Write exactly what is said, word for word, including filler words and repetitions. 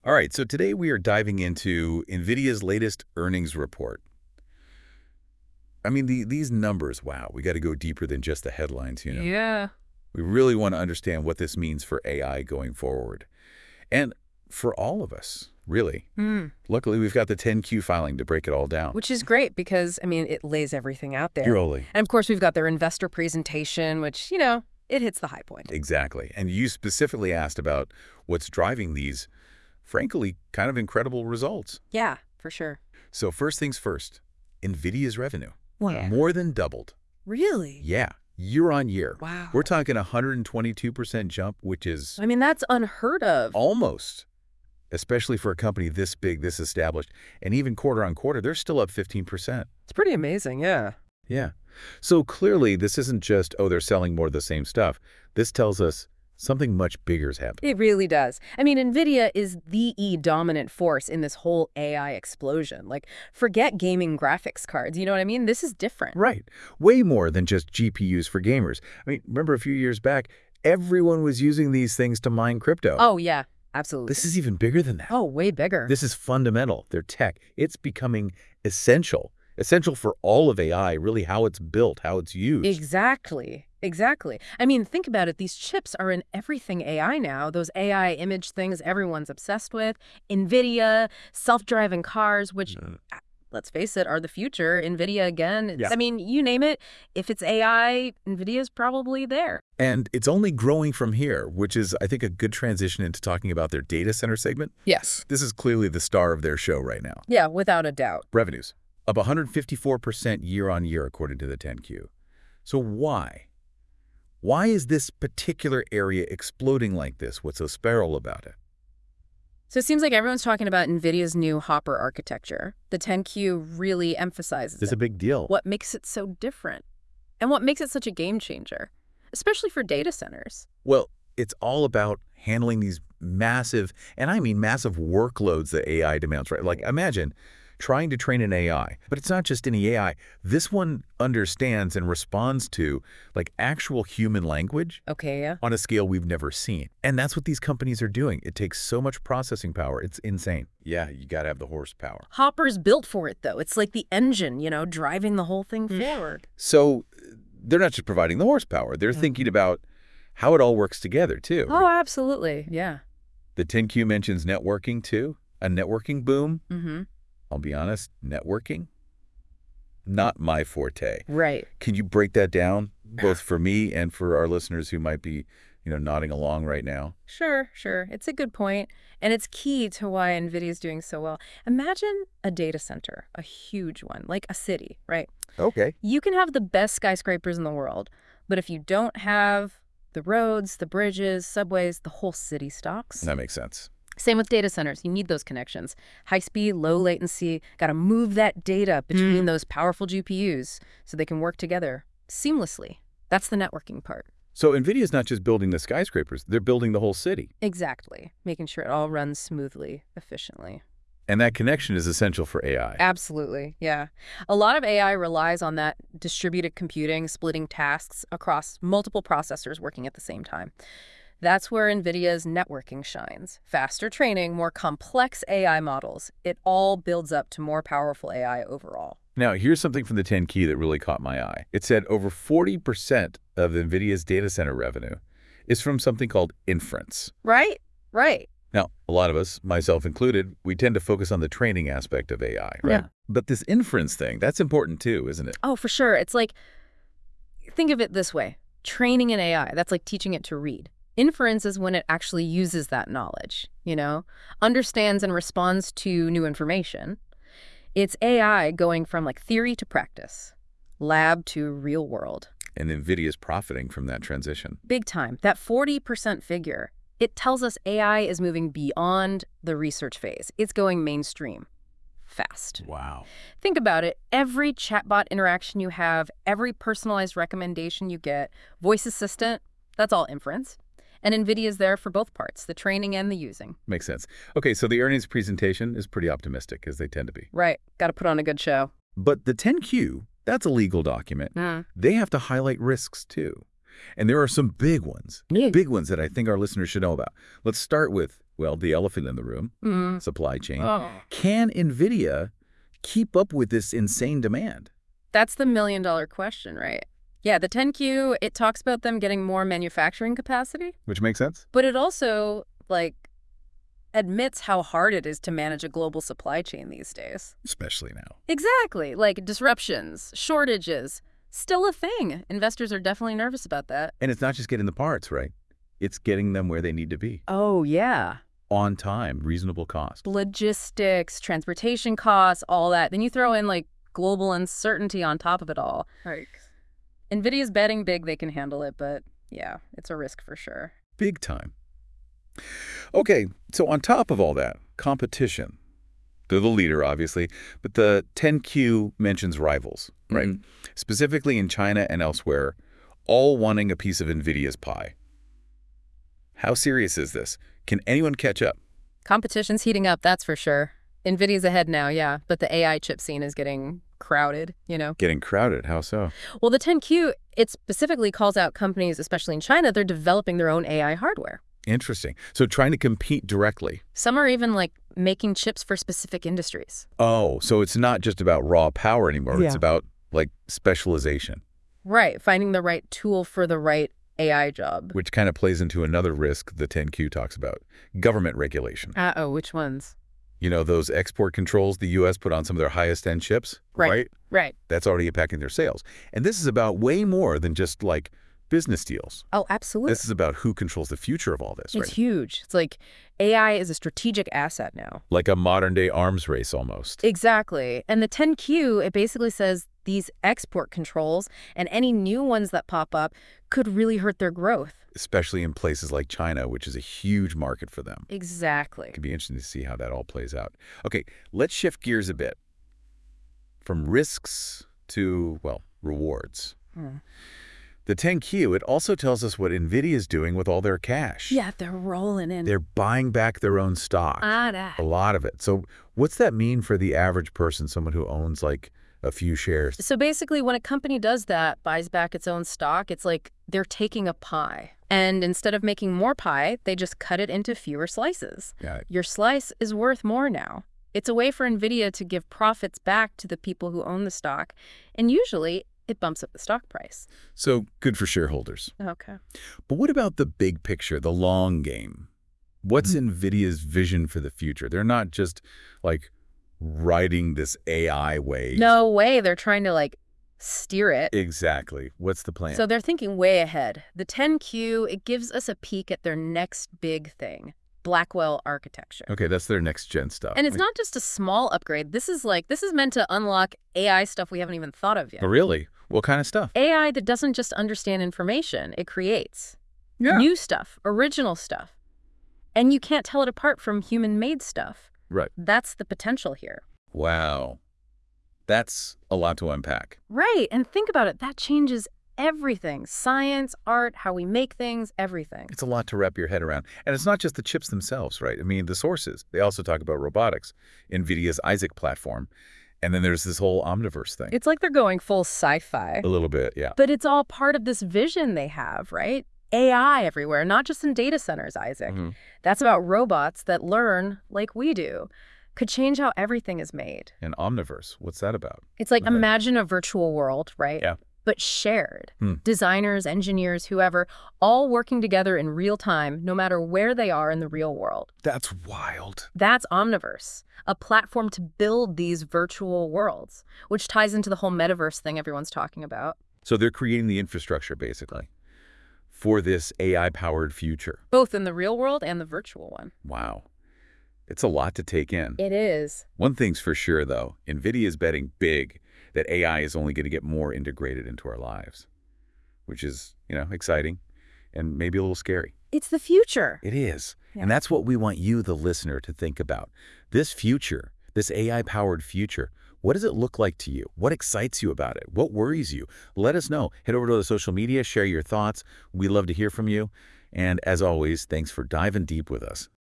All right, so today we are diving into NVIDIA's latest earnings report. I mean, the, these numbers, wow, we got to go deeper than just the headlines, you know. Yeah. We really want to understand what this means for A I going forward. And for all of us, really. Mm. Luckily, we've got the ten Q filing to break it all down. Which is great because, I mean, it lays everything out there. Purely. And of course, we've got their investor presentation, which, you know, it hits the high point. Exactly. And you specifically asked about what's driving these, frankly, kind of incredible results. Yeah, for sure. So first things first, NVIDIA's revenue. Wow. More than doubled. Really? Yeah, year on year. Wow. We're talking a one hundred twenty-two percent jump, which is I mean, that's unheard of. almost, especially for a company this big, this established. And even quarter on quarter, they're still up fifteen percent. It's pretty amazing, yeah. Yeah. So clearly, this isn't just, oh, they're selling more of the same stuff. This tells us something much bigger is happening. It really does. I mean, NVIDIA is the E dominant force in this whole A I explosion. Like, forget gaming graphics cards, you know what I mean? This is different. Right. Way more than just G P Us for gamers. I mean, remember a few years back, everyone was using these things to mine crypto. Oh, yeah, absolutely. This is even bigger than that. Oh, way bigger. This is fundamental. Their tech. It's becoming essential. Essential for all of A I, really how it's built, how it's used. Exactly. Exactly. I mean, think about it. These chips are in everything A I now. Those A I image things everyone's obsessed with. NVIDIA, self-driving cars, which, Mm. let's face it, are the future. NVIDIA, again. It's, Yeah. I mean, you name it. If it's A I, NVIDIA's probably there. And it's only growing from here, which is, I think, a good transition into talking about their data center segment. Yes. This is clearly the star of their show right now. Yeah, without a doubt. Revenues, up one hundred fifty-four percent year on year, according to the ten Q. So why? Why is this particular area exploding like this? What's so special about it? So it seems like everyone's talking about NVIDIA's new Hopper architecture. The ten Q really emphasizes It's it. a big deal. What makes it so different? And what makes it such a game changer? Especially for data centers. Well, it's all about handling these massive, and I mean massive workloads that A I demands, right? Like imagine trying to train an A I, but it's not just any A I. This one understands and responds to like actual human language Okay, yeah. on a scale we've never seen. And that's what these companies are doing. It takes so much processing power. It's insane. Yeah, you got to have the horsepower. Hopper's built for it, though. It's like the engine, you know, driving the whole thing forward. So they're not just providing the horsepower. They're thinking about how it all works together, too. Oh, absolutely. Yeah. The ten Q mentions networking, too. A networking boom. Mm-hmm. I'll be honest, networking, not my forte. Right. Can you break that down, both for me and for our listeners who might be, you know, nodding along right now? Sure, sure. It's a good point. And it's key to why NVIDIA is doing so well. Imagine a data center, a huge one, like a city, right? Okay. You can have the best skyscrapers in the world, but if you don't have the roads, the bridges, subways, the whole city stops. That makes sense. Same with data centers. You need those connections. High speed, low latency. Got to move that data between those powerful G P Us so they can work together seamlessly. That's the networking part. So NVIDIA's not just building the skyscrapers, they're building the whole city. Exactly. Making sure it all runs smoothly, efficiently. And that connection is essential for A I. Absolutely, yeah. A lot of A I relies on that distributed computing, splitting tasks across multiple processors working at the same time. That's where NVIDIA's networking shines. Faster training, more complex A I models. It all builds up to more powerful A I overall. Now, here's something from the ten Q that really caught my eye. It said over forty percent of NVIDIA's data center revenue is from something called inference. Right? Right. Now, a lot of us, myself included, we tend to focus on the training aspect of A I, right? Yeah. But this inference thing, that's important too, isn't it? Oh, for sure. It's like, think of it this way. Training an A I, that's like teaching it to read. Inference is when it actually uses that knowledge, you know, understands and responds to new information. It's A I going from like theory to practice, lab to real world. And NVIDIA's profiting from that transition. Big time. That forty percent figure, it tells us A I is moving beyond the research phase. It's going mainstream. Fast. Wow. Think about it. Every chatbot interaction you have, every personalized recommendation you get, voice assistant, that's all inference. And NVIDIA's there for both parts, the training and the using. Makes sense. Okay, so the earnings presentation is pretty optimistic, as they tend to be. Right. Got to put on a good show. But the ten Q, that's a legal document. Mm. They have to highlight risks, too. And there are some big ones, Yeah. big ones that I think our listeners should know about. Let's start with well, the elephant in the room, Mm. supply chain. Oh. Can NVIDIA keep up with this insane demand? That's the million-dollar question, right? Yeah, the ten Q, it talks about them getting more manufacturing capacity, Which makes sense. but it also, like, admits how hard it is to manage a global supply chain these days. Especially now. Exactly. Like, disruptions, shortages, still a thing. Investors are definitely nervous about that. And it's not just getting the parts, right? It's getting them where they need to be. Oh, yeah. On time, reasonable cost. Logistics, transportation costs, all that. Then you throw in, like, global uncertainty on top of it all. Like, NVIDIA's betting big they can handle it, but yeah, it's a risk for sure. Big time. Okay, so on top of all that, competition. They're the leader, obviously, but the ten Q mentions rivals, right? Mhm. Specifically in China and elsewhere, all wanting a piece of NVIDIA's pie. How serious is this? Can anyone catch up? Competition's heating up, that's for sure. NVIDIA's ahead now, yeah, but the A I chip scene is getting crowded, you know? Getting crowded, how so? Well, the ten Q, it specifically calls out companies, especially in China, they're developing their own A I hardware. Interesting. So trying to compete directly. Some are even, like, making chips for specific industries. Oh, so it's not just about raw power anymore. Yeah. It's about, like, specialization. Right, finding the right tool for the right A I job. Which kind of plays into another risk the ten Q talks about, government regulation. Uh-oh, which ones? You know, those export controls the U S put on some of their highest-end chips, Right. right? Right. That's already impacting their sales. And this is about way more than just, like, business deals. Oh, absolutely. This is about who controls the future of all this, It's right? huge. It's like A I is a strategic asset now. Like a modern-day arms race, almost. Exactly. And the ten Q, it basically says these export controls and any new ones that pop up could really hurt their growth. Especially in places like China, which is a huge market for them. Exactly. It could be interesting to see how that all plays out. Okay, let's shift gears a bit. From risks to, well, rewards. Hmm. The ten Q, it also tells us what NVIDIA is doing with all their cash. Yeah, they're rolling in. They're buying back their own stock. Ah, that. A lot of it. So what's that mean for the average person, someone who owns like a few shares? So basically, when a company does that, buys back its own stock, it's like they're taking a pie. And instead of making more pie, they just cut it into fewer slices. Got it. Your slice is worth more now. It's a way for NVIDIA to give profits back to the people who own the stock. And usually, it bumps up the stock price. So good for shareholders. Okay. But what about the big picture, the long game? What's NVIDIA's vision for the future? They're not just like riding this A I wave. No way. They're trying to, like, steer it. Exactly. What's the plan? So they're thinking way ahead. The ten Q, it gives us a peek at their next big thing, Blackwell architecture. Okay, that's their next gen stuff. And it's Like- not just a small upgrade. This is like, this is meant to unlock A I stuff we haven't even thought of yet. Oh, really? What kind of stuff? A I that doesn't just understand information, it creates Yeah. new stuff, original stuff. And you can't tell it apart from human-made stuff. Right. That's the potential here. Wow. That's a lot to unpack. Right, and think about it. That changes everything. Science, art, how we make things, everything. It's a lot to wrap your head around. And it's not just the chips themselves, right? I mean, the sources. They also talk about robotics, NVIDIA's Isaac platform. And then there's this whole Omniverse thing. It's like they're going full sci-fi. A little bit, yeah. But it's all part of this vision they have, right? A I everywhere, not just in data centers, Isaac. Mhm. That's about robots that learn like we do. Could change how everything is made. And Omniverse, what's that about? It's like, Okay. imagine a virtual world, right? Yeah. But shared. Hmm. Designers, engineers, whoever, all working together in real time, no matter where they are in the real world. That's wild. That's Omniverse, a platform to build these virtual worlds, which ties into the whole metaverse thing everyone's talking about. So they're creating the infrastructure, basically, for this A I-powered future. Both in the real world and the virtual one. Wow. It's a lot to take in. It is. One thing's for sure, though. NVIDIA is betting big that A I is only going to get more integrated into our lives, which is, you know, exciting and maybe a little scary. It's the future. It is. Yeah. And that's what we want you, the listener, to think about. This future, this A I-powered future, what does it look like to you? What excites you about it? What worries you? Let us know. Head over to the social media, share your thoughts. We love to hear from you. And as always, thanks for diving deep with us.